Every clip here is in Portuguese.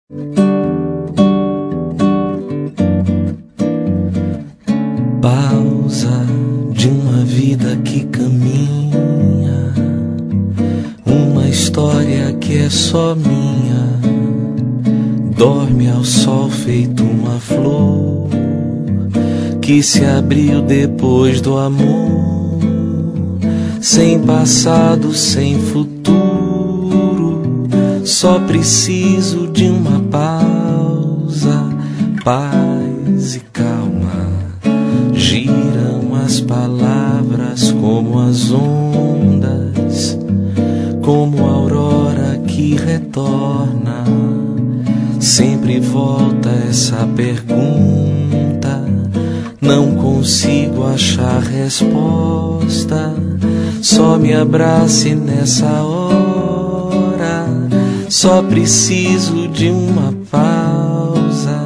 Pausa de uma vida que caminha, uma história que é só minha. Dorme ao sol feito uma flor que se abriu depois do amor, sem passado, sem futuro. Só preciso de uma pausa, paz e calma. Giram as palavras como as ondas, como a aurora que retorna. Sempre volta essa pergunta, não consigo achar resposta. Só me abrace nessa hora, só preciso de uma pausa.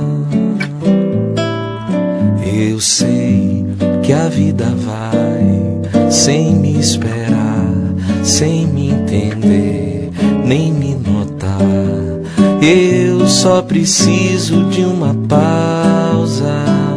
Eu sei que a vida vai sem me esperar, sem me entender, nem me notar. Eu só preciso de uma pausa.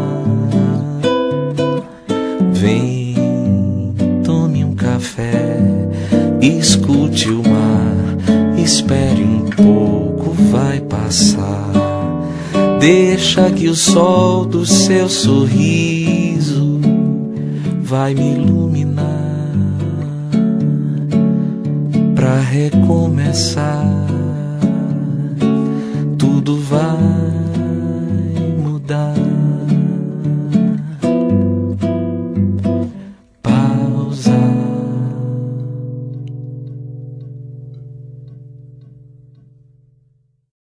Vem, tome um café, escute o mar, espere um pouco, vai passar. Deixa que o sol do seu sorriso vai me iluminar pra recomeçar.